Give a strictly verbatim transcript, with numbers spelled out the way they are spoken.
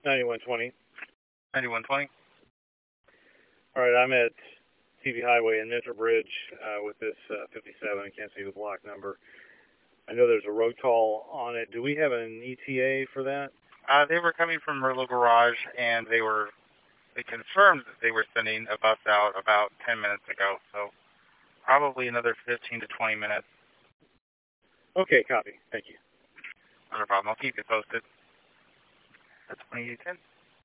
ninety-one twenty. ninety-one twenty. All right, I'm at T V Highway and Minter Bridge uh, with this uh, fifty-seven. I can't see the block number. I know there's a road call on it. Do we have an E T A for that? Uh, they were coming from Merlot Garage, and they were they confirmed that they were sending a bus out about ten minutes ago, so probably another fifteen to twenty minutes. Okay, copy. Thank you. Not a problem. I'll keep you posted. That's twenty-eight ten.